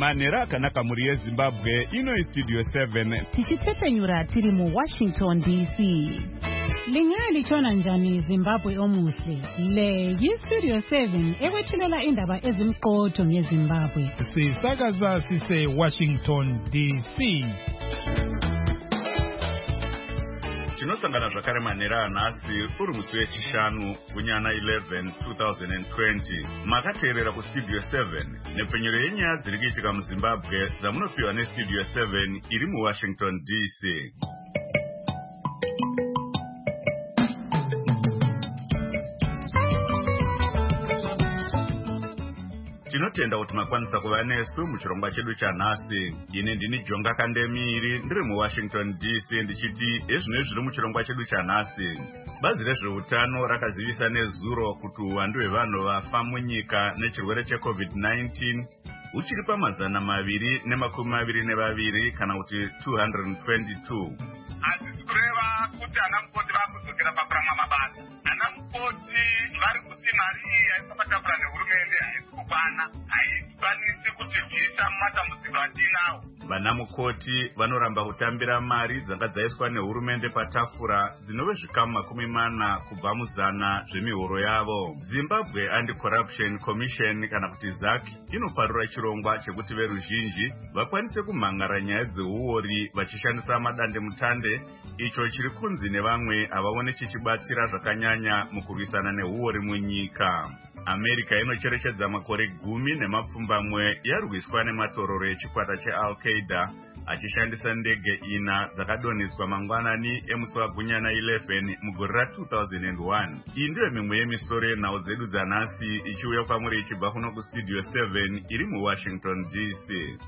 manhero akanaka muri yeZimbabwe. Ino Studio 7 tichitsepenyura tiri muWashington DC. Lingalitshona njani Zimbabwe omuhle? Le yiStudio 7 ekwethulela indaba ezimqotho ngeZimbabwe. Sisakaza sise Washington DC. Tinosangana zvakare manhero anhasi uri musi wechishanu kunyana 11 2020. Makateerera kuStudio 7 nepfenyuro yenyaya dziri kuitika muZimbabwe dzamunopiwa neStudio 7 iri muWashington DC. Tinotenda kuti makwanisa kuva nesu muchirongwa chedu chanhasi. Ine ndini Jonga Kandemiri ndiri muWashington DC ndichiti ezvino zviri muchirongwa chedu chanhasi. Bazi rezveutano rakazivisa nezuro kuti uwandu hwevanhu vafa munyika nechirwere cheCovid-19 uchiri pamazana 222 kana kuti 222. Hazisi kureva kuti anamukoti vakudzokera pakurama mabasa. Anamukoti vari kuti mari iyi haisi patafura nehurumende haisi kukwana, haikwanisi kuti bvisa mumatambudziko atinawo. Vanamukoti vanoramba kutambira mari dzanga dzaiswa nehurumende patafura dzinove zvikamu 40 kubva muzana zvemihoro yavo. Zimbabwe Anti-Corruption Commission kana kuti ZAC inoparura chirongwa chekuti veruzhinji vakwanise kumhangara nyaya dzeuori vachishandisa madandemutande, icho chiri kunzi nevamwe havaone chichibatsira zvakanyanya mukurwisana neuori munyika. America inocherechedza makore 10 yarwiswa nematororo echikwata cheAl-Qaeda achishandisa ndege 4 dzakadonhetswa mangwanani emusi wagunyana 11 mugore ra2001. Iyi ndiyo mimwe yemisoro yenhau dzedu dzanhasi ichiuya kwamuri ichibva kuno kuStudio 7 iri muWashington DC.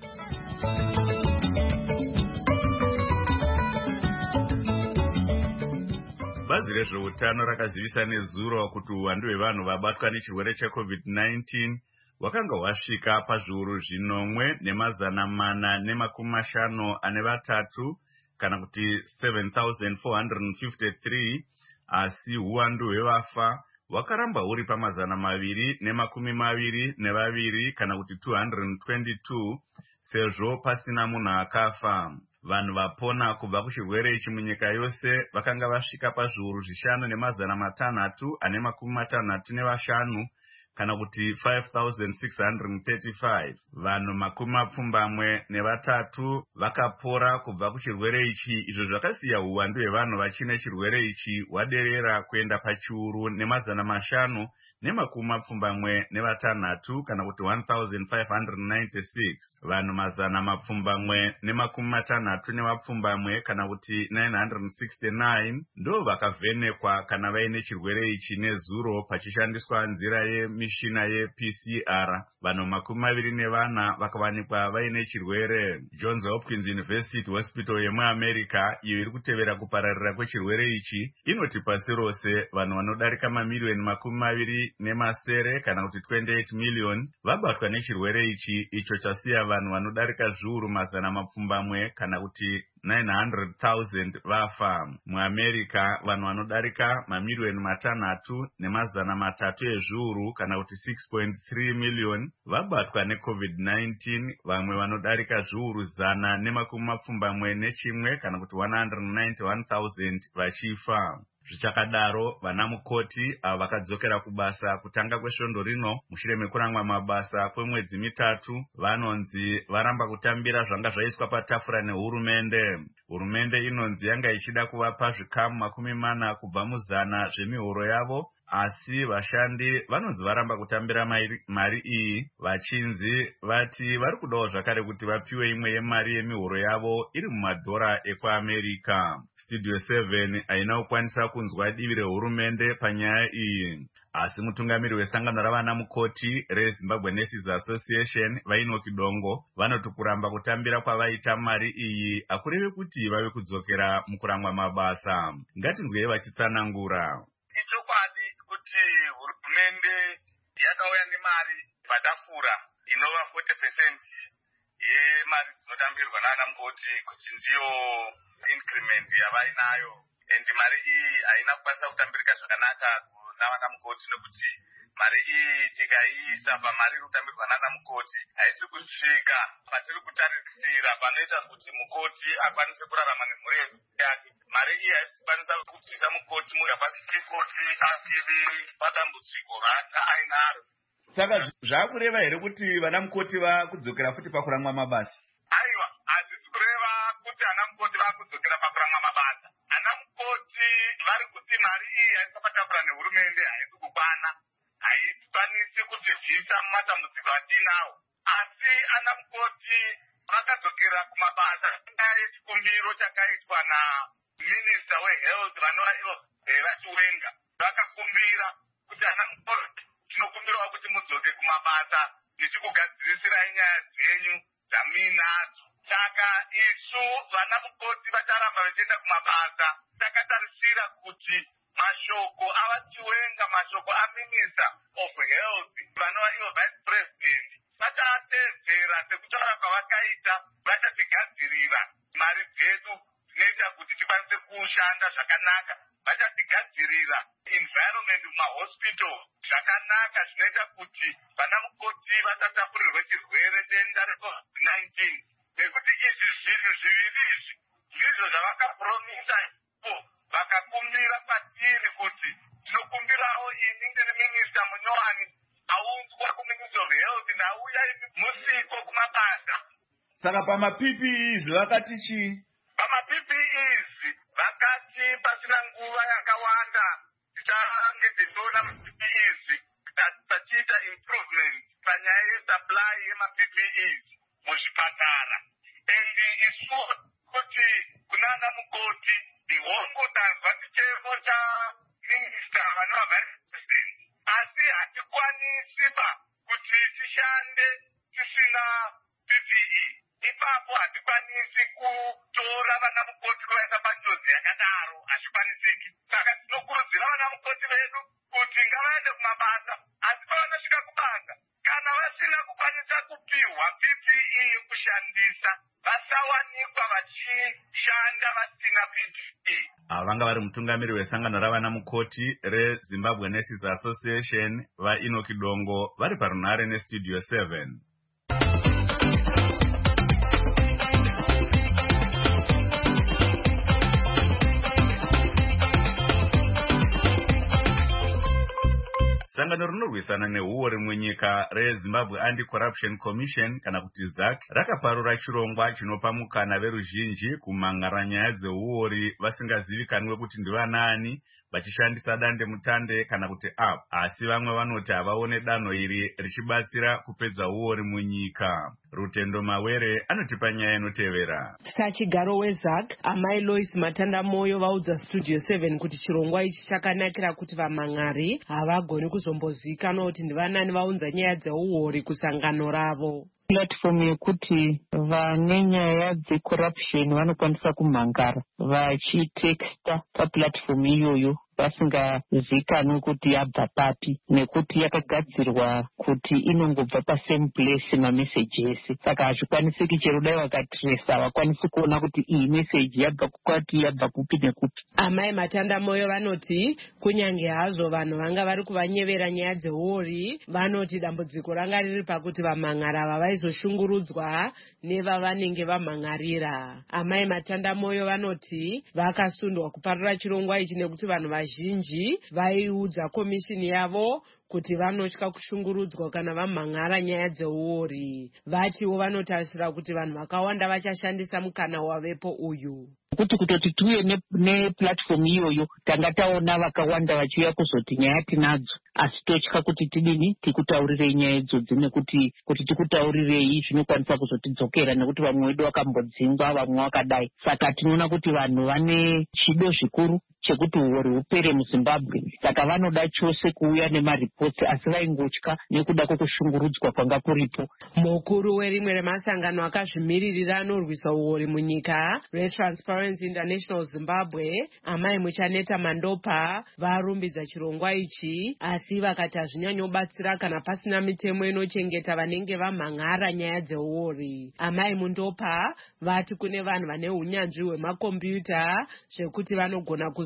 Bazi rezveutano rakazivisa nezuro kuti uwandu hwevanhu vabatwa nechirwere cheCovid-19 wakanga wasvika pazviuru 4,453 kana kuti 7,453, asi uwandu hwevafa wakaramba huri pamazana 222 kana kuti 222, sezvo pasina munhu akafa. Vanhu vapona kubva kuchirwere ichi munyika yose vakanga vasvika pazviuru 5,665 kana kuti 5,635. Vanhu 23 vakapora kubva kuchirwere ichi, izvo zvakasiya uwandu hwevanhu vachine chirwere ichi hwaderera kuenda pachiuru ne576 kana kuti 1,596. Vanhu 166 kana kuti 969 ndo vakavhenekwa kana vaine chirwere ichi nezuro pachishandiswa nzira yemishina yePCR. Vanhu 24 vakawanikwa vaine chirwere. Johns Hopkins University Hospital yemuAmerica, iyo iri kutevera kupararira kwechirwere ichi, inoti pasi rose vanhu vanodarika mamiliyoni 20 kana kuti 28 million vabatwa nechirwere ichi, icho chasiya vanhu vanodarika zviuru 100 kana kuti 900,000 vafa. MuAmerica vanhu vanodarika mamiliyoni 3,300 ezviuru kana kuti 6.3 million vabatwa neCovid-19, vamwe vanodarika zviuru 121 kana kuti 191,000 vachifa. Zvichakadaro, vanamukoti ava vakadzokera kubasa kutanga kwesvondo rino mushure mekuramwa mabasa kwemwedzi 3, vanonzi varamba kutambira zvanga zvaiswa patafura nehurumende. Hurumende inonzi yanga ichida kuvapa zvikamu 40 kubva muzana zvemihoro yavo, asi vashandi vanonzi varamba kutambira mari iyi, vachinzi vati vari kudawo zvakare kuti vapiwe imwe yemari yemihoro yavo iri mumadhora ekuAmerica. Studio 7 haina kukwanisa kunzwa divi rehurumende panyaya iyi, asi mutungamiri wesangano ravanamukoti reZimbabwe Nurses Association vainoki Dongo vanoti kuramba kutambira kwavaita mari iyi hakurevi kuti vave kudzokera mukuramwa mabasa. Ngatinzwei vachitsanangura. Ichokwadi kuti hurumende yakauya nemari patafura inova 40% yemari dzinotambirwa naanamukoti kuti ndiyo increment yavainayo, and mari iyi haina kukwanisa kutambirika zvakanaka navanamukoti nekuti mari iyi tikaiisa pamari irikutambirwa nana mukoti haisi kusvika patiri kutarisira panoita kuti mukoti akwanise kurarama nemhuri yake. Mari iyi haisi kukwanisa kubvisa mukoti mukabva kuti asivi padambudziko ainaro. Saka zvakureva here kuti vana mukoti vakudzokera futi pakuramwa mabasa? Aiwa, hazvisi kureva kuti ana mukoti vakudzokera pakuramwa mabasa. Ana mukoti vari kuti mari iyi haisi patafura nehurumende haisi kukwana, haikwanisi kutibvisa mumatambudziko atinawo. Asi ana mukoti vakadzokera kumabasa ngendaa yechikumbiro chakaitwa naminista wehealth vanova ivo vachiwenga. Vakakumbira kuti ana mukoti tinokumbirawo kuti mudzoke kumabasa tichikugadzirisirai nyaya dzenyu dzaminadzo. Saka isu vana mukoti vacharamba vachienda kumabasa. Takatarisira kuti mashoko avachiwenga, mashoko aminister of health vanova ivo vice president vachaatedzera sekutaura kwavakaita. Vachatigadzirira mari dzedu dzinoita kuti tikwanise kushanda zvakanaka. Vachatigadzirira environment mumahospital zvakanaka zvinoita kuti vana mukoti vasatapurirwe chirwere denda reCovid-19. Nekuti izvi zvinhu zviviri izvi ndizvo zvavakapromisa ipo vakakumbira kwatiri kuti tinokumbirawo ini ndiri minista munyowani aunzwa kuminister of health nauya musiko kumabasa. Saka pama-PPEs vakati chii? Pama-PPEs vakati pasina nguva yakawanda tichange tichiona ma-PPEs tachiita improvement panyaya yesupply yema-PPEs muzvipatara. Isu kuti kunana mukoti ihongo tanzwa chichemo chaminista vanova vice president, asi hatikwanisiba kuti tishande tisina PPE. Ipapo hatikwanisi kutora vana mukoti kuvaisa panjodzi yakadaro, hazvikwanisiki. Saka tinokurudzira vana mukoti vedu kuti ngavaende kumabasa, asi pavanosvika kubasa kana vasina kukwanisa kupiwa PPE yekushandisa vasawanikwa vachishanda vasina PPE. Vanga vari mutungamiri wesangano ravana mukoti reZimbabwe Nurses Association vaEnoch Dongo vari parunhare neStudio 7. Sangano rinorwisana nehuori munyika reZimbabwe Anti-Corruption Commission kana kuti ZAC rakaparura chirongwa chinopa mukana veruzhinji kumhan'ara nyaya dzehuori vasingazivikanwe kuti ndivanani vachishandisa dande mutande kana kuti app. Asi vamwe vanoti havaone danho iri richibatsira kupedza huori munyika. Rutendo Mawere anotipa nyaya inotevera. Sachigaro weZAC amai Lois Matandamoyo vaudza Studio 7 kuti chirongwa ichi chakanakira kuti vamhan'ari havagoni kuzombozivikanwa kuti ndivanani vaunza nyaya dzeuori kusangano ravo. Platform yekuti vane nyaya dzecorruption vanokwanisa kumhangara vachitexta paplatform iyoyo vasingazikanwi kuti yabva papi, nekuti yakagadzirwa kuti inongobva pasame place mamessages. Saka hazvikwanisiki chero dai vakatresa havakwanisi kuona kuti iyi message yabva kwati yabva kupi nekupi. Amai Matandamoyo vanoti kunyange hazvo vanhu vanga vari kuvanyevera nyaya dzehuori, vanoti dambudziko ranga riri pakuti vamhan'ara ava vaizoshungurudzwa nevavanenge vamhan'arira. Amai Matandamoyo vanoti vakasundwa kuparura chirongwa ichi nekuti vanhu vazhinji vaiudza komishini yavo kuti vanotya kushungurudzwa kana vamhan'ara nyaya dzeuori. Vatiwo vanotarisira kuti vanhu vakawanda vachashandisa mukana wavepo uyu. Kuti kutoti tuye neplatform iyoyo tanga taona vakawanda vachiuya kuzoti nyaya tinadzo, asi totya kuti tidini tikutaurirei nyaya idzodzi, nekuti kuti tikutaurirei zvinokwanisa kuzotidzokera nekuti vamwe vedu vakambodzingwa vamwe vakadai. Saka tinoona kuti vanhu vane chido zvikuru chekuti huori hupere muZimbabwe. Saka vanoda chose kuuya nemaripotsi, asi vaingotya nekuda kwokushungurudzwa kwanga kuripo. Mukuru werimwe remasangano akazvimiririra anorwisa huori munyika reTransparency International Zimbabwe, amai Muchaneta Mandopa, varumbidza chirongwa ichi, asi vakati hazvinyanyobatsira kana pasina mitemo inochengeta vanenge vamhan'ara nyaya dzeuori. Amai Mundopa vati kune vanhu vane unyanzvi hwemakombiyuta zvekuti vanogona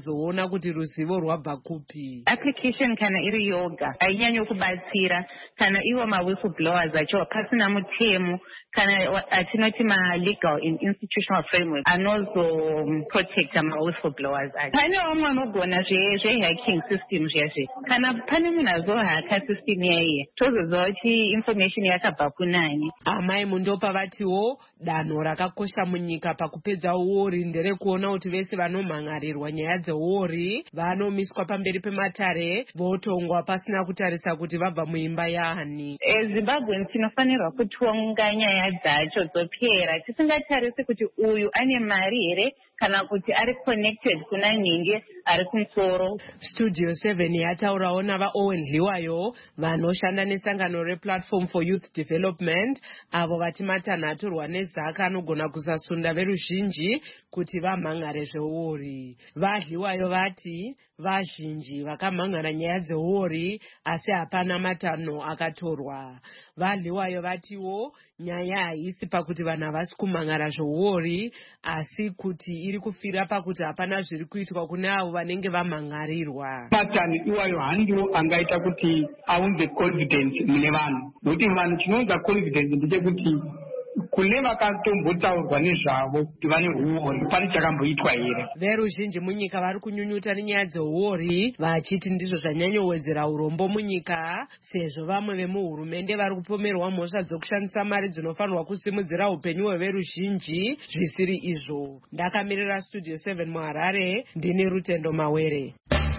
kuzoona kuti ruzivo rwabva kupi. Application kana iri yoga ainyanyo kubatsira kana iwo ma-whistleblowers acho pasina mutemo kana atinoti ma-legal and institutional framework anozoprotecta ma-whistleblowers acho. Pane vamwe vanogona zve-hacking system zviyazve. Kana pane munhu azohaka system yaiye tozoziva kuti information yakabva kunani. Amai Mundopa vatiwo danho rakakosha munyika pakupedza uori nderekuona kuti vese vanomhangarirwa nyaya dzeuori vanomiswa pamberi pematare votongwa pasina kutarisa kuti vabva muimba yaani. Zimbabwe tinofanirwa kutonga nyaya dzacho dzopera tisingatarisi kuti uyu ane mari here kana kuti ari connected kuna nhingi ari kumusoro. Studio 7 yataurawo navaOwen Dliwayo vanoshanda nesangano rePlatform for Youth Development avo vati matanhaturwa nezaka anogona kusasunda veruzhinji kuti vamhangare zveuori. VaDliwayo vati vazhinji vakamhangara nyaya dzeuori asi hapana matanho akatorwa. VaDliwayo vatiwo nyaya haisi pakuti vanhu havasi kumhangara zveuori asi kuti iri kufira pakuti hapana zviri kuitwa kune avo vanenge vamhangarirwa. Matanho iwayo handiwo angaita kuti aunze confidence mune vanhu. Nokuti vanhu chinounza confidence ndechekuti kune vakatombotaurwa nezvavo kuti vane uori pane chakamboitwa here. Veruzhinji munyika vari kunyunyuta nenyaya dzeuori vachiti ndizvo zvanyanyowedzera urombo munyika sezvo vamwe vemuhurumende vari kupomerwa mhosva dzokushandisa mari dzinofanirwa kusimudzira upenyu hweveruzhinji zvisiri izvo. Ndakamirira Studio 7 muHarare ndini Rutendo Mawere.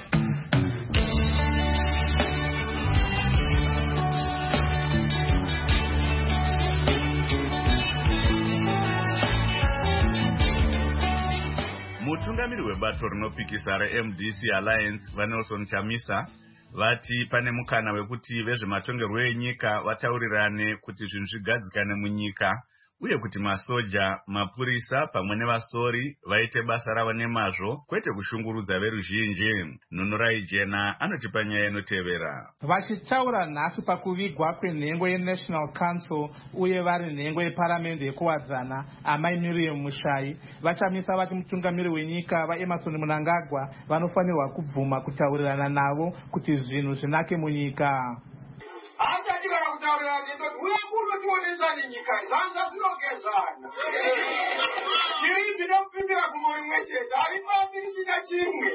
Mutungamiri webato rinopikisa reMDC Alliance vaNelson Chamisa vati pane mukana wekuti vezvematongerwo enyika vataurirane kuti zvinhu zvigadzikane munyika uye kuti masoja, mapurisa pamwe nevasori vaite basa ravo nemazvo kwete kushungurudza veruzhinji. Nunurai Jena anotipa nyaya inotevera. Vachitaura nhasi pakuvigwa kwenhengo yeNational Council uye vari nhengo yeparamende yekuwadzana amai Miriam Mushai vachamisa vati mutungamiri wenyika vaEmmerson Mnangagwa vanofanirwa kubvuma kutaurirana navo kuti zvinhu zvinake munyika. Handadikana kutaurira nendoti uye kunotionesani nyika zvanza zvinogezana. Chiri zvinopindira kumuri mwechete haripamirisina chimwe.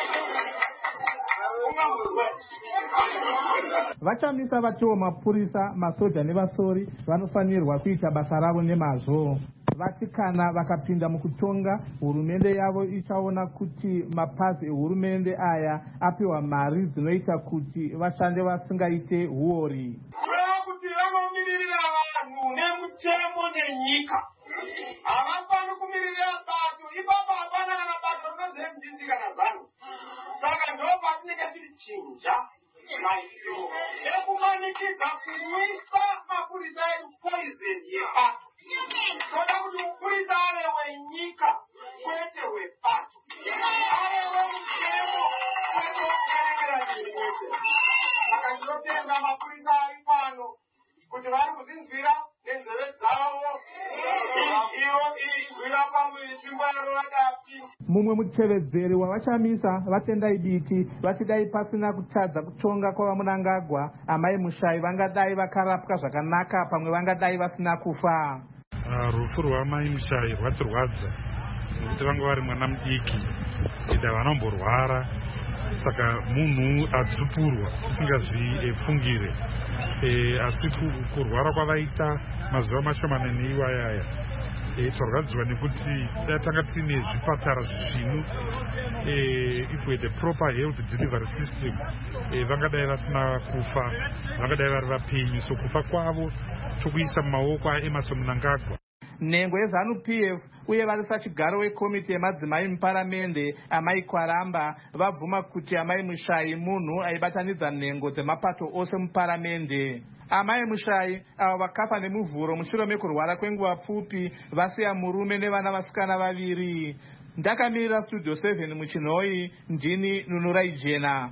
Vachamisa vatiwo mapurisa, masoja nevasori vanofanirwa kuita basa ravo nemazvo. Vati kana vakapinda mukutonga hurumende yavo ichaona kuti mapazi ehurumende aya apiwa mari dzinoita kuti vashande vasingaite huori. Kureva kuti vanomiririra vanhu nemutemo nenyika. Havafani kumiririra bato, ipapa hapana kana bato rinonzi MDC kana ZANU. Saka ndopatinenge tiri chinja maizvo ekumanikidza kumwisa mapurisa edu poison yebato. Toda kuti mupurisa ave wenyika kwete webato. Ave wemutemo kwete wokuerekera chirikute. Saka ndinotenga mapurisa ari pano kuti vari kudzinzwira nenzeve dzavo. Iro izwira pamwitsvimbo yaro vadati. Mumwe mutevedzeri wavachamisa vatendai biti vachidai pasina kutadza kutonga kwavaMnangagwa amai Mushai vangadai vakarapwa zvakanaka pamwe vangadai vasina kufa. Rufu rwamai Mushai rwatirwadza nekuti vanga vari mwana mudiki ida vanomborwara saka munhu adzipurwa tisingazvifungire asi kurwara kwavaita mazuva mashomanene iwayaya torwadziwa nekuti tanga tine zvipatara zvishinu if we had a proper health delivery system vangadai vasina kufa vangadai vari vapenyu so kufa kwavo chokuisa mumaoko aEmmerson Mnangagwa. Nhengo yeZANU-PF uye vari sachigaro wekomiti yemadzimai muparamende amai Kwaramba vabvuma kuti amai Mushai munhu aibatanidza nhengo dzemapato ose muparamende. Amai Mushai avo vakafa nemuvhuro mushure mekurwara kwenguva pfupi vasiya murume nevana vasikana vaviri. Ndakamirira Studio 7 muChinhoi ndini Nunurai Jena.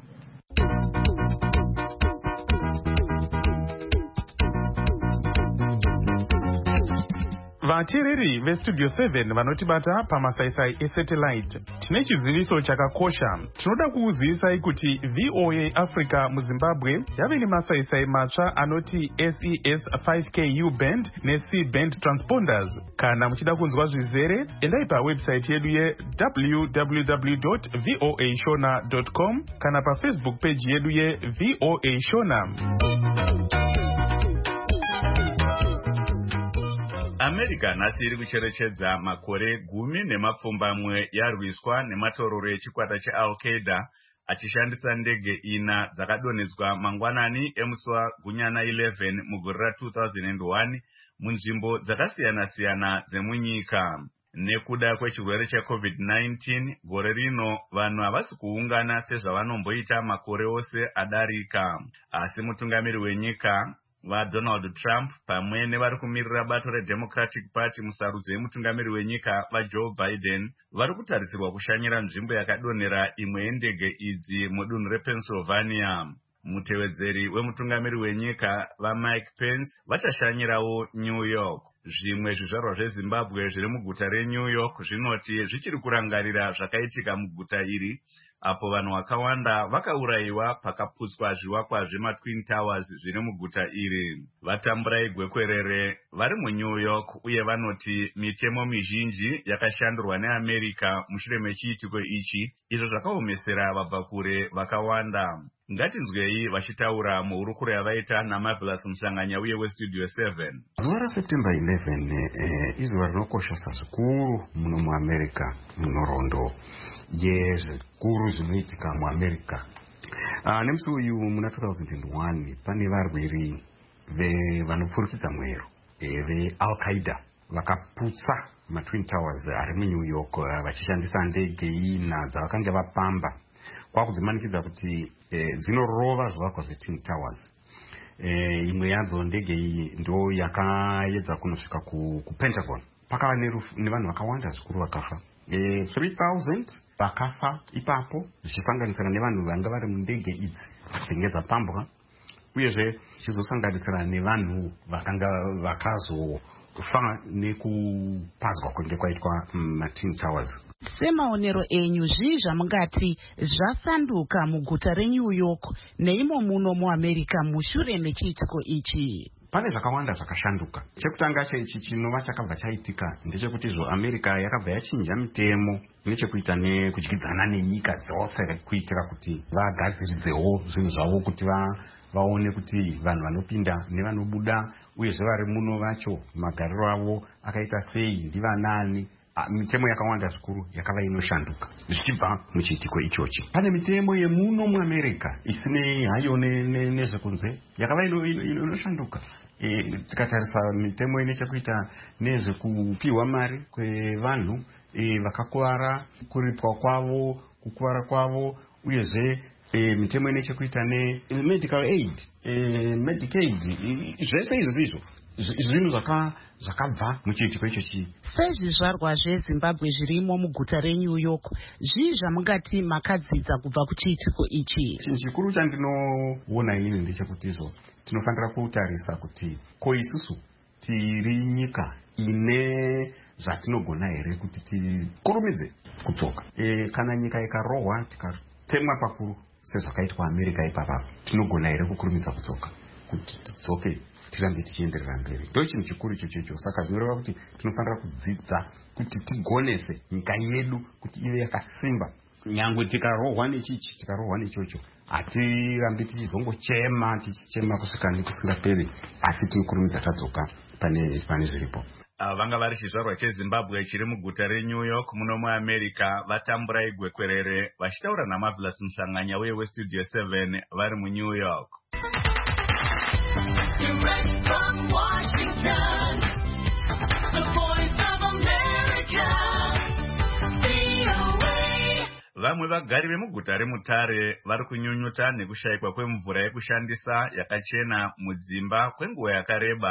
Vateereri vestudio 7 vanotibata pamasaisai esatellite, tine chiziviso chakakosha. Tinoda kukuzivisai kuti VOA Africa muZimbabwe yave nemasaisai matsva anoti SES 5K U-band ne-C-band transponders. Kana muchida kunzwa zvizere, endai pawebsite yedu www.voashona.com kana pafacebook page yedu VOA Shona. America nhasi iri kucherechedza makore 10 yarwiswa nematororo echikwata cheAl-Qaeda achishandisa ndege 4 dzakadonhedzwa mangwanani emusi waGunyana 11 mugore ra2001 munzvimbo dzakasiyana-siyana dzemunyika. Nekuda kwechirwere cheCovid-19, gore rino vanhu havasi kuungana sezvavanomboita makore ose adarika. Asi mutungamiri wenyika vaDonald Trump pamwe nevari kumirira bato reDemocratic Party musarudzo yemutungamiri wenyika vaJoe Biden vari kutarisirwa kushanyira nzvimbo yakadonhera imwe yendege idzi mudunhu rePennsylvania. Mutevedzeri wemutungamiri wenyika vaMike Pence vachashanyirawo New York. Zvimwe zvizvarwa zveZimbabwe zviri muguta reNew York zvinoti zvichiri kurangarira zvakaitika muguta iri, apo vanhu vakawanda vakaurayiwa pakaputswa zvivakwa zvemaTwin Towers zviri muguta iri. Vatamburai gwekwerere vari muNew York uye vanoti mitemo mizhinji yakashandurwa neAmerica mushure mechiitiko ichi, izvo zvakaomesera vabvakure vakawanda. Ngatinzwei vachitaura muhurukuro yavaita naMarvelous Musanganya uye weStudio 7. Zuva raSeptember 11 izuva rinokoshesa zvikuru muno muAmerica, munhoroondo yezvikuru zvinoitika muAmerica. Nemusi uyu muna 2001 pane varweri vanopfurikidza mwero veAl-Qaeda vakaputsa maTwin Towers ari muNew York vachishandisa ndege 4 dzavakanga vapamba kwakudzimanikidza kuti dzinorova zvivakwa zveTwin Towers. Imwe yadzo ndege iyi ndo yakaedza kunosvika kuPentagon. Pakava nevanhu vakawanda zvikuru vakafa. 3000 vakafa ipapo, zvichisanganisira nevanhu vanga vari mundege idzi dzinenge dzapambwa, uyezve chizosanganisira nevanhu vakanga vakazofa nekupazwa kunge kwaitwa maTwin Towers. Semaonero enyu zvizva mungati zvasanduka muguta reNew York neimo muno muAmerica mushure mechiitiko ichi? Pane zvakawanda zvakashanduka. Chekutanga chaichi chinova chakabva chaitika ndechekuti America yakabva yachinja mitemo nechekuita nekudyidzana nenyika dzose kuitira kuti vagadziridzewo zvinhu zvavo kuti vaone kuti vanhu vanopinda nevanobuda uyezve vari muno vacho magariro avo akaita sei, ndivanani. Mitemo yakawanda zvikuru yakava inoshanduka zvichibva muchiitiko ichochi. Pane mitemo yemuno muAmerica isinei hayo nezvekunze yakava inoshanduka. Tikatarisa mitemo ine chekuita nezvekupiwa mari kwevanhu vakakuvara, kuripwa kwavo, kukuvara kwavo, uyezve mitemo ine chekuita nemedical aid, Medicaid, zvese izvizvo zvinhu zvakabva muchiitiko ichochi. Sezvizvarwa zveZimbabwe zvirimo muguta reNew York, zvizva mungati makadzidza kubva kuchiitiko ichi? Chinhu chikuru chandinoona inini ndechekuti tinofanira kutarisa kuti ko isusu tiri nyika ine zvatinogona here kuti tikurumidze kudzoka. Kana nyika ikarohwa tikatemwa pakuru sezvakaitwa America ipapa, tinogona here kukurumidza kudzoka kuti tidzoke tirambe tichienderera mberi? Ndo chinhu chikuru ichocho. Saka zvinoreva kuti tinofanira kudzidza kuti tigonese nyika yedu kuti ive yakasimba. Nyangwe tikarohwa nechichi, tikarohwa nechocho, hatirambi tichichema kusvika nekusingaperi, asi tinokurumidza tadzoka pane zviripo. Vanga vari chizvarwa cheZimbabwe chiri muguta reNew York muno muAmerica vatamburai gwekwerere vachitaura naMarvelous Musanganya uye weStudio 7 vari muNew York. Direct from Washington, the voice of America, VOA. Vamwe vagari vemuguta reMutare vari kunyunyuta nekushayikwa kwemvura yekushandisa yakachena mudzimba kwenguva yakareba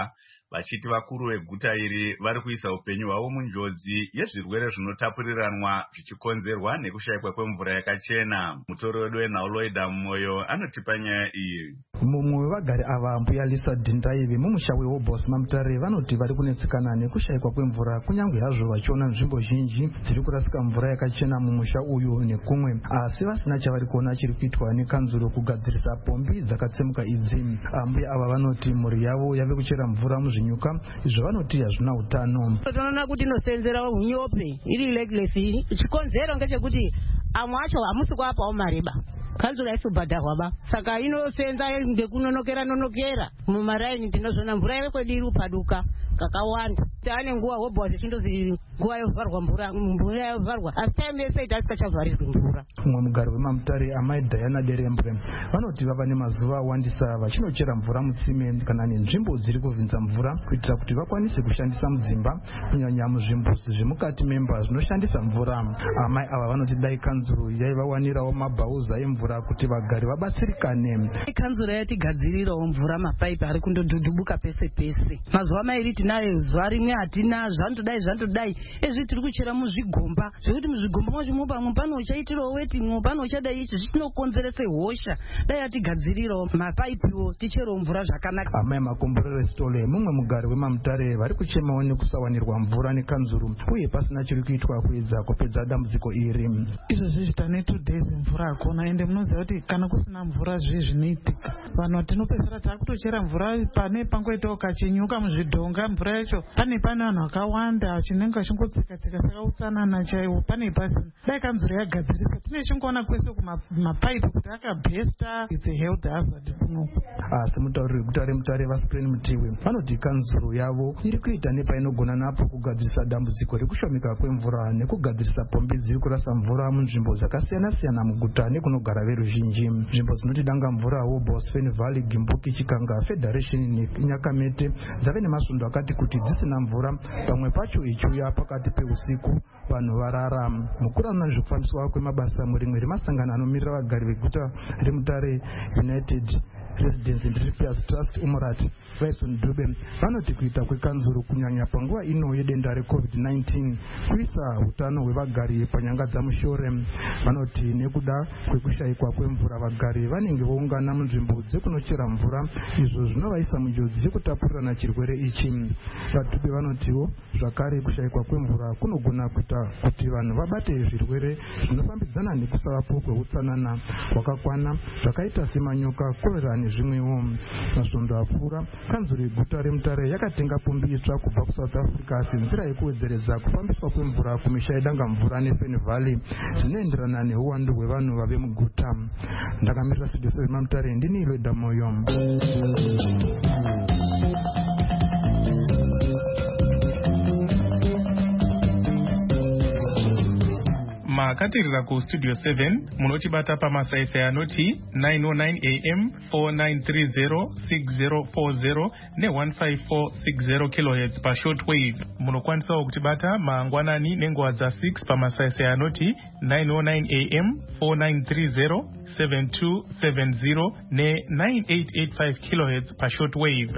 vachiti vakuru veguta iri vari kuisa upenyu hwavo munjodzi yezvirwere zvinotapuriranwa zvichikonzerwa nekushayikwa kwemvura yakachena. Mutori wedu wenhauloida Moyo anotipa nyaya iyi. Mumwe wevagari ava mbuya Lisa Dindaive mumusha weHobos Mamutare vanoti vari kunetsekana nekushayikwa kwemvura kunyange hazvo vachiona nzvimbo zhinji dziri kurasika mvura yakachena mumusha uyu nekumwe, asi vasina chavari kuona chiri kuitwa nekanzuro kugadzirisa pombi dzakatsemuka idzi. Mbuya ava vanoti mhuri yavo yave kuchera mvura muzvinyuka izvo vanoti hazvina utano. Tinoona kuti inosenzera unyope iri leglesi, chikonzero ngechekuti amwe acho hamusi kuapawo mareba kanzuro aisibhadharwaba, saka inosenza ngekunonokera mumaraini. Tinozona mvura yekwedu iri kupaduka kakawanda. Taane nguva Hobos chindozi nguva yovharwa mvura yovharwa, asi time yese ita asikachavharirwi mvura. Mumwe mugari weMamutare amai Diana Derembwe vanoti vava nemazuva awandisa vachinochera mvura mutsime kana nenzvimbo dziri kuvhinza mvura kuitira kuti vakwanise kushandisa mudzimba, kunyanya muzvimbuzi zvemukati memba zvinoshandisa mvura. Amai ava vanoti dai kanzuro yaivawanirawo mabhauza emvura kuti vagari vabatsirikane. Kanzuro yatigadzirirawo mvura mapaipi ari kundodhudhubuka pese pese. Mazuva mairi tinayo, zuva rimwe hatina, zvandodai ezvi tiri kuchera muzvigomba zvekuti muzvigomba mwacho pamwe pano uchaitirawo weti, mwe pano uchadai ichi zvinokonzeresa hosha. Dai yatigadzirirawo mapaipiwo ticherewo mvura zvakanaka. Amai Makomborere Stole mumwe mugari weMamutare vari kuchemawo nekusawanirwa mvura nekanzuro uye pasina chiri kuitwa kuedza kupedza dambudziko iri. Izvozvi zvitane 2 days mvura hakuna, ende munoziva kuti kana kusina mvura zvinoitika. Vanhu tinopedzera takutochera mvura pane pangoitawo kachinyuka muzvidhonga, mvura yacho pane vanhu vakawanda chinenge chingotsika saka utsanana chaiwo pane pasina. Dai kanzuro yagadzirisa tine chingoona kwese kumapaipi kuti akabhesta, it's a health hazard kunoku. Asi mutauriri weguta reMutare Vaspreni Mutiwe vanoti kanzuro yavo iri kuita nepainogona napo kugadzirisa dambudziko rekushomeka kwemvura nekugadzirisa pombi dziri kurasa mvura munzvimbo dzakasiyana-siyana muguta nekunogara veruzhinji. Nzvimbo dzinoti danga mvura Hobos, Fen Valley, Gimbuki, Chikanga, Federation neNyakamete dzave nemasvondo akati kuti dzisina mvura, pamwe pacho ichiuya pakati peusiku vanhu varara. Mukuru anoona zvekufambiswa kwemabasa murimwe remasangano anomirira vagari veguta reMutare United Residents and Repairs Trust Umurati Faison Dube vanoti kuita kwekanzuro kunyanya panguva ino yedenda reCovid-19 kuisa utano hwevagari panyanga dzamushore. Vanoti nekuda kwekushayikwa kwemvura vagari vanenge voungana munzvimbo dzekunochera mvura, izvo zvinovaisa munjodzi yekutapurirana chirwere ichi. Vadhube vanotiwo zvakare kushayikwa kwemvura kunogona kuita kuti vanhu vabate zvirwere zvinofambidzana nekusavapo kweutsanana hwakakwana zvakaita semanyoka, korera nezvimwewo. Masvondo apfuura kanzuro yeguta reMutare yakatenga pombi itsva kubva kuSouth Africa senzira yekuwedzeredza kufambiswa kwemvura kumisha yedanga mvura neFen Valley zvinoenderana neuwandu hwevanhu vave muguta. Ndakamirira studio 7 Mamutare ndini Loida Moyo. makatirira kustudio 7 munotibata pamasaisai anoti 909 am 4930 6040 ne15460 kHz pashortwave. Munokwanisawo kutibata mangwanani nenguva dza6 pamasaisai anoti 909 am 4930 7270 ne9885 kHz pashortwave.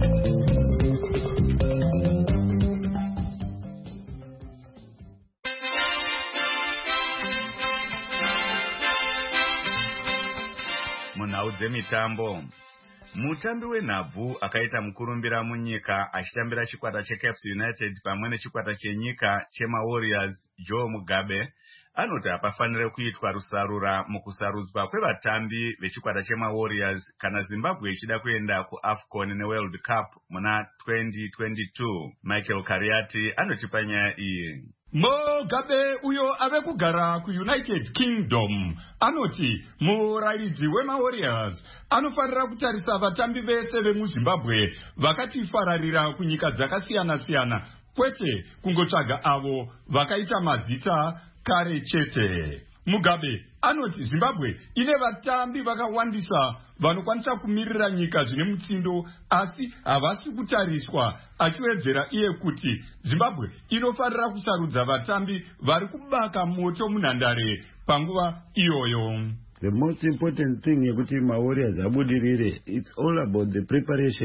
Munhau dzemitambo, mutambi wenhabvu akaita mukurumbira munyika achitambira chikwata cheCaps United pamwe nechikwata chenyika chemaWarriors Joe Mugabe anoti hapafanire kuitwa rusarura mukusarudzwa kwevatambi vechikwata chemaWarriors kana Zimbabwe ichida kuenda kuAFCON neWorld Cup muna 2022. Michael Kariati anotipa nyaya iyi. Mugabe uyo ave kugara kuUnited Kingdom anoti murairidzi wemaWarriors anofanira kutarisa vatambi vese vemuZimbabwe vakati fararira kunyika dzakasiyana-siyana, kwete kungotsvaga avo vakaita mazita kare chete. Mugabe anoti Zimbabwe ine vatambi vakawandisa vanokwanisa kumirira nyika zvine mutsindo, asi havasi kutariswa, achiwedzera iye kuti Zimbabwe inofanira kusarudza vatambi vari kubaka moto munhandare panguva iyoyo. The most important thing yekuti maWarriors abudirire, it's all about the preparations.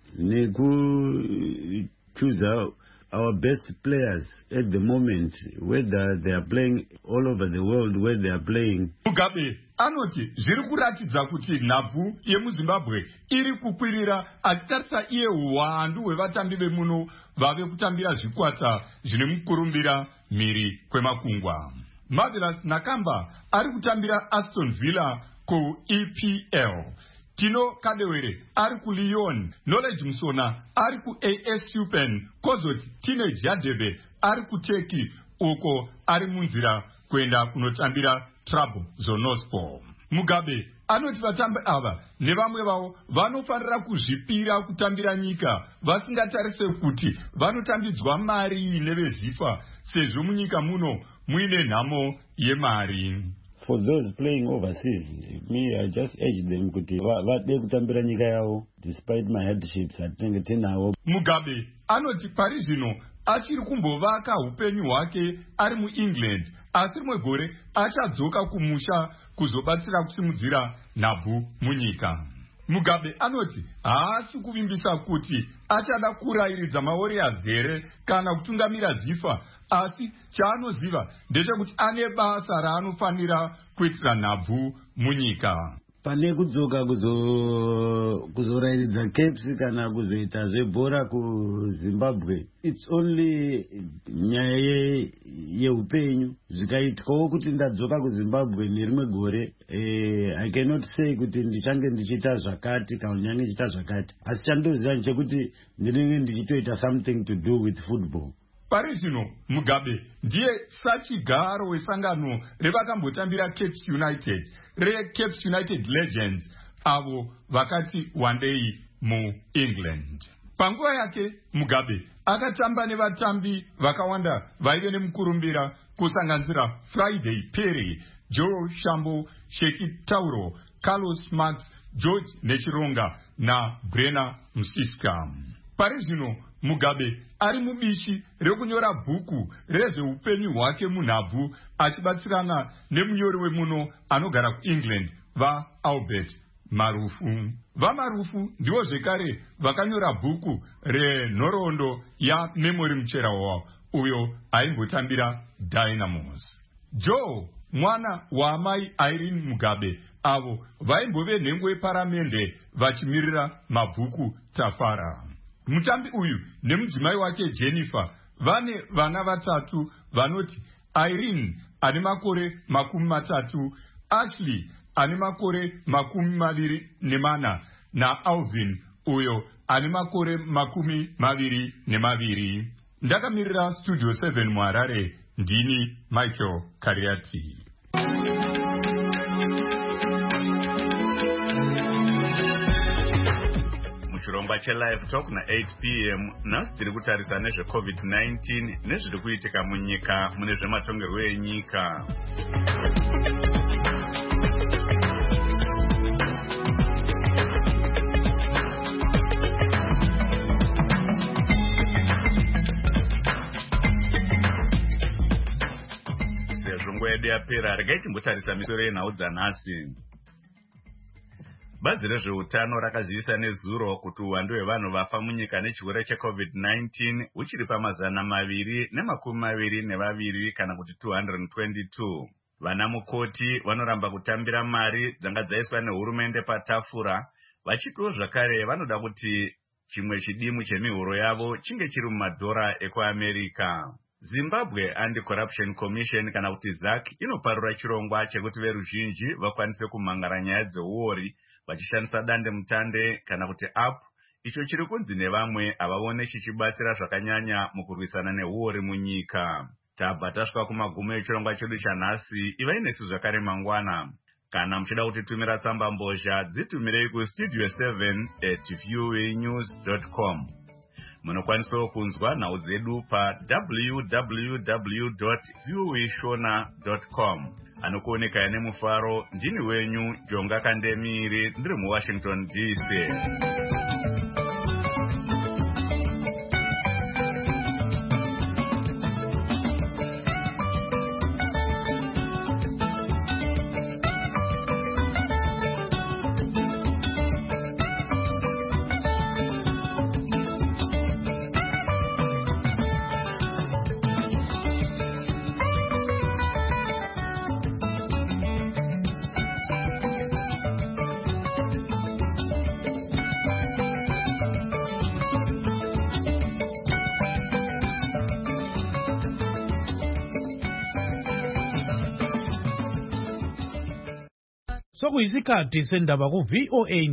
choose our best players at the moment, whether they are playing all over the world, where they are playing. Mugabe anoti zviri kuratidza kuti nhabvu yemuzimbabwe iri kukwirira achitarisa iye uwandu hwevatambi vemuno vave kutambira zvikwata zvine mukurumbira mhiri kwemakungwa. Marvelous Nakamba ari kutambira Aston Villa ku-EPL. Tino Kadewere ari ku Lyon, Knowledge Musona ari ku AS Upen, kozoti Teenage Jadebe ari ku Turkey uko ari munzira kuenda kunotambira Trabzonspor. Mugabe anoti vatambi ava nevamwe vavo vanofanira kuzvipira kutambira nyika vasingatarise kuti vanotambidzwa mari nevezifa sezvo munyika muno muine nhamo yemari. For those playing overseas, I just urge them kuti vade kutambira nyika yavo despite my hardships atinenge tinawo. Mugabe anoti pari zvino achiri kumbovaka upenyu hwake ari muEngland, asi rimwe gore achadzoka kumusha kuzobatsira kusimudzira nhabvu munyika. Mugabe anoti haasi kuvimbisa kuti achada kurairidza maWarriors here kana kutungamira zifa, asi chaanoziva ndechekuti ane basa raanofanira kuitira nhabvu munyika. Pane kudzoka kuzorairidza Caps kana kuzoita zvebhora kuZimbabwe, it's only nyaya yeupenyu. Zvikaitwawo kuti ndadzoka kuZimbabwe nerimwe gore, I cannot say kuti ndichange ndichiita zvakati kana kunyange ndichiita zvakati, asi chandoziva nchekuti ndinenge ndichitoita something to do with football. Pari zvino Mugabe ndiye sachigaro wesangano revakambotambira Cape United, Cape United Legends, avo vakati one day muEngland. Panguva yake Mugabe akatamba nevatambi vakawanda vaive nemukurumbira kusanganisira Friday Perry, Joe Shambo, Sheki Tauro, Carlos Max, George Nechironga na Brenna Msiska. Pari zvino Mugabe ari mubishi rekunyora bhuku rezveupenyu hwake munhabvu achibatsirana nemunyori wemuno anogara kuEngland vaAlbert Marufu. VaMarufu ndivo zvekare vakanyora bhuku renhoroondo yaMemory Mucherawa uyo aimbotambira Dynamos. Joe mwana waamai Irene Mugabe avo vaimbove nhengo yeparamende vachimirira mabhuku Tafara. Mutambi uyu nemudzimai wake Jennifer vane vana vatatu vanoti Irene ane makore 30, Ashley ane makore 24 na Alvin uyo ane makore 22. Ndakamirira Studio 7 muHarare, ndini Michael Kariati. Chirongwa cheLive Talk na 8 p.m. nhasi tiri kutarisa nezveCovid-19 nezviri kuitika munyika mune zvematongerwo enyika. Sezvo nguva yedu yapera, regai timbotarisa misoro yenhau dzanhasi. Bazi rezveutano rakazivisa nezuro kuti uwandu hwevanhu vafa munyika nechirwere cheCovid-19 uchiri pa222 kana kuti 222. Vanamukoti vanoramba kutambira mari dzanga dzaiswa nehurumende patafura, vachitiwo zvakare vanoda kuti chimwe chidimu chemihoro yavo chinge chiri mumadhora ekuAmerica. Zimbabwe Anti-Corruption Commission kana kuti ZAC inoparura chirongwa chekuti veruzhinji vakwanise kumhangara nyaya dzeuori vachishandisa dande mutande kana kuti app, icho chiri kunzi nevamwe avaone chichibatsira zvakanyanya mukurwisana neuori munyika. Tabva tasvika kumagumo echirongwa chedu chanhasi. Ivai nesu zvakare mangwana. Kana muchida kutitumira tsamba mbozha, dzitumirei kustudio7@voanews.com. Munokwanisawo kunzwa nhau dzedu pa www.voashona.com. Anokuoneka nemufaro, ndini wenyu Jonga Kandemiri, ndiri muWashington DC. sokuyisikhathi sendaba ku-VOA